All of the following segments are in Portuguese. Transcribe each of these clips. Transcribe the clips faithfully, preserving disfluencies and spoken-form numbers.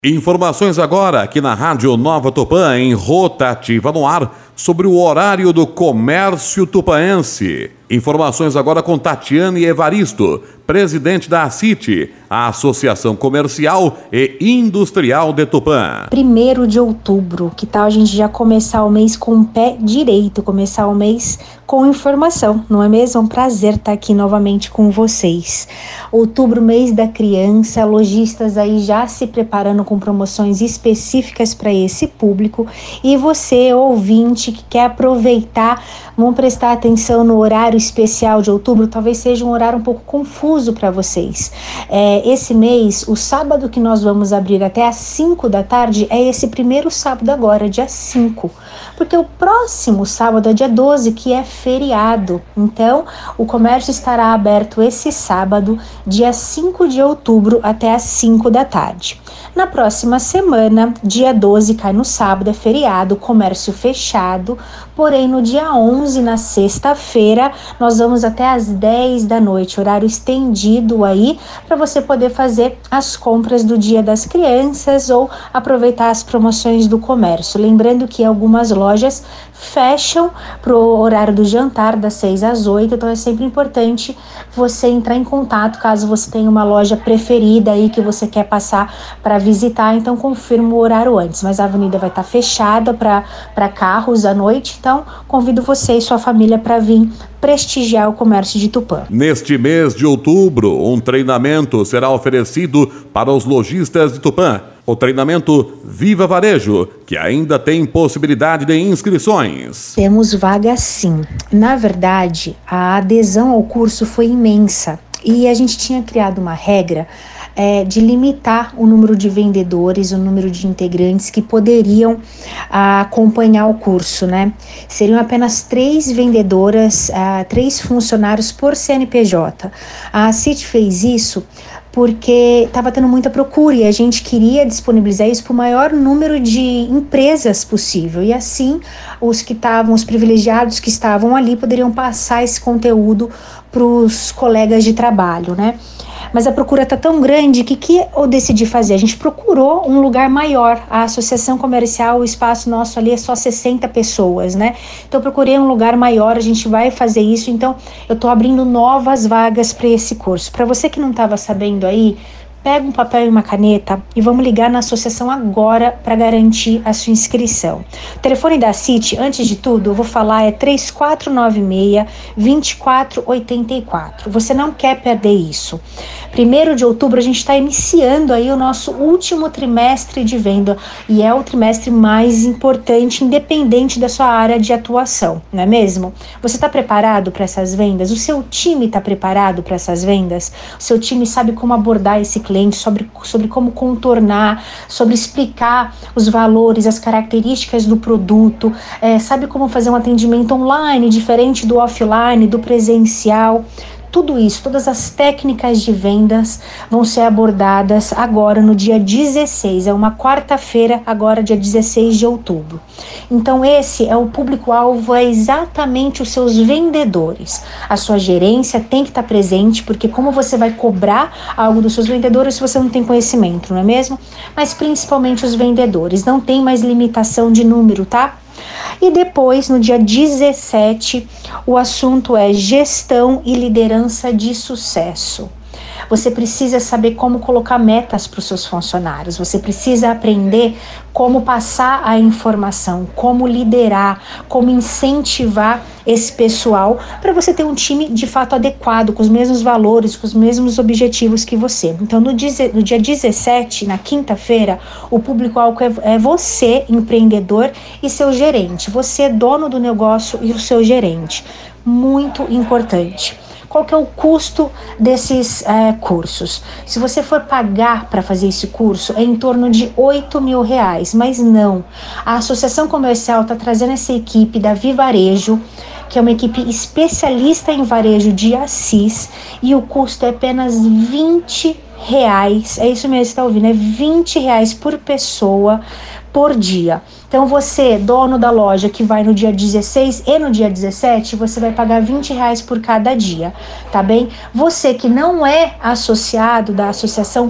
Informações agora aqui na Rádio Nova Tupã, em Rotativa no Ar, sobre o horário do comércio tupaense. Informações agora com Tatiane Evaristo, presidente da ACIT, a Associação Comercial e Industrial de Tupã. Primeiro de outubro, que tal a gente já começar o mês com o pé direito, começar o mês com informação, não é mesmo? É um prazer estar aqui novamente com vocês. Outubro, mês da criança, lojistas aí já se preparando com promoções específicas para esse público, e você, ouvinte, que quer aproveitar, vamos prestar atenção no horário especial de outubro. Talvez seja um horário um pouco confuso para vocês. É, esse mês, o sábado que nós vamos abrir até às cinco da tarde é esse primeiro sábado agora, dia cinco, porque o próximo sábado é dia doze, que é feriado. Então, o comércio estará aberto esse sábado, dia cinco de outubro, até às cinco da tarde. Na próxima semana, dia doze, cai no sábado, é feriado, comércio fechado, porém no dia onze, na sexta-feira, nós vamos até às dez da noite, horário estendido aí, para você poder fazer as compras do Dia das Crianças ou aproveitar as promoções do comércio. Lembrando que algumas lojas fecham para o horário do jantar, das seis às oito, então é sempre importante você entrar em contato caso você tenha uma loja preferida aí que você quer passar para visitar, então confirma o horário antes, mas a avenida vai estar fechada para para carros à noite, então convido você e sua família para vir prestigiar o comércio de Tupã. Neste mês de outubro, um treinamento será oferecido para os lojistas de Tupã. O treinamento Viva Varejo, que ainda tem possibilidade de inscrições. Temos vaga sim. Na verdade, a adesão ao curso foi imensa e a gente tinha criado uma regra É, de limitar o número de vendedores, o número de integrantes que poderiam ah, acompanhar o curso, né? Seriam apenas três vendedoras, ah, três funcionários por C N P J. A ACIT fez isso porque estava tendo muita procura e a gente queria disponibilizar isso para o maior número de empresas possível, e assim os que estavam, os privilegiados que estavam ali poderiam passar esse conteúdo para os colegas de trabalho, né? Mas a procura está tão grande que o que eu decidi fazer? A gente procurou um lugar maior. A associação comercial, o espaço nosso ali é só sessenta pessoas, né? Então eu procurei um lugar maior, a gente vai fazer isso. Então eu estou abrindo novas vagas para esse curso. Para você que não estava sabendo aí, pega um papel e uma caneta e vamos ligar na associação agora para garantir a sua inscrição. O telefone da ACIT, antes de tudo, eu vou falar, é três quatro nove seis, dois quatro oito quatro. Você não quer perder isso. Primeiro de outubro a gente está iniciando aí o nosso último trimestre de venda e é o trimestre mais importante, independente da sua área de atuação, não é mesmo? Você está preparado para essas vendas? O seu time está preparado para essas vendas? O seu time sabe como abordar esse cliente, sobre, sobre como contornar, sobre explicar os valores, as características do produto, é, sabe como fazer um atendimento online diferente do offline, do presencial. Tudo isso, todas as técnicas de vendas vão ser abordadas agora no dia dezesseis, é uma quarta-feira, agora dia dezesseis de outubro. Então esse é o público-alvo, é exatamente os seus vendedores. A sua gerência tem que estar presente, porque como você vai cobrar algo dos seus vendedores se você não tem conhecimento, não é mesmo? Mas principalmente os vendedores, não tem mais limitação de número, tá? E depois, no dia dezessete, o assunto é gestão e liderança de sucesso. Você precisa saber como colocar metas para os seus funcionários, você precisa aprender como passar a informação, como liderar, como incentivar esse pessoal para você ter um time de fato adequado, com os mesmos valores, com os mesmos objetivos que você. Então, no dia, no dia dezessete, na quinta-feira, o público-alvo é, é você, empreendedor, e seu gerente. Você é dono do negócio e o seu gerente. Muito importante. Qual que é o custo desses é, cursos? Se você for pagar para fazer esse curso, é em torno de oito mil reais, mas não. A Associação Comercial está trazendo essa equipe da Vivarejo, que é uma equipe especialista em varejo de Assis, e o custo é apenas vinte reais. É isso mesmo que você está ouvindo, é vinte reais por pessoa por dia. Então você, dono da loja, que vai no dia dezesseis e no dia dezessete, você vai pagar vinte reais por cada dia, tá bem? Você que não é associado da associação,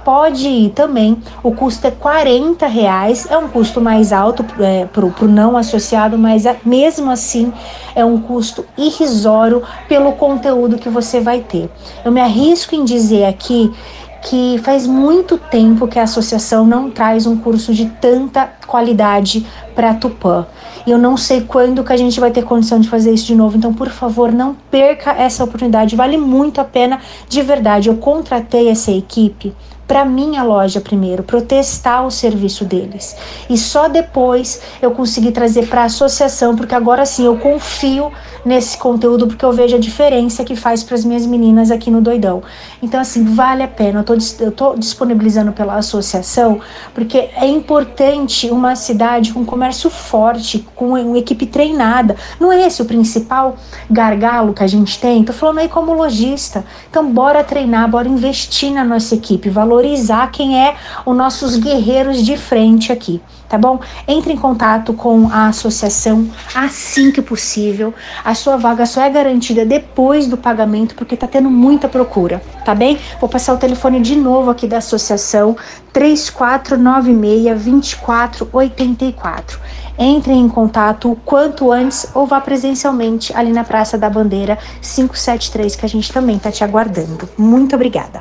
pode ir também. O custo é quarenta reais, é um custo mais alto é, para o não associado, mas é, mesmo assim é um custo irrisório pelo conteúdo que você vai ter. Eu me arrisco em dizer aqui que faz muito tempo que a associação não traz um curso de tanta qualidade para Tupã. E eu não sei quando que a gente vai ter condição de fazer isso de novo, então, por favor, não perca essa oportunidade, vale muito a pena, de verdade. Eu contratei essa equipe para minha loja primeiro, para eu testar o serviço deles. E só depois eu consegui trazer para a associação, porque agora sim eu confio nesse conteúdo, porque eu vejo a diferença que faz para as minhas meninas aqui no Doidão. Então, assim, vale a pena. Eu tô, eu tô disponibilizando pela associação, porque é importante uma cidade com comércio forte, com uma equipe treinada. Não é esse o principal gargalo que a gente tem? Tô falando aí como lojista. Então, bora treinar, bora investir na nossa equipe, valorizar quem é os nossos guerreiros de frente aqui, tá bom? Entre em contato com a associação assim que possível. A sua vaga só é garantida depois do pagamento, porque tá tendo muita procura, tá bem? Vou passar o telefone de novo aqui da associação, três quatro nove seis, dois quatro oito quatro. Entre em contato o quanto antes ou vá presencialmente ali na Praça da Bandeira quinhentos e setenta e três, que a gente também tá te aguardando. Muito obrigada.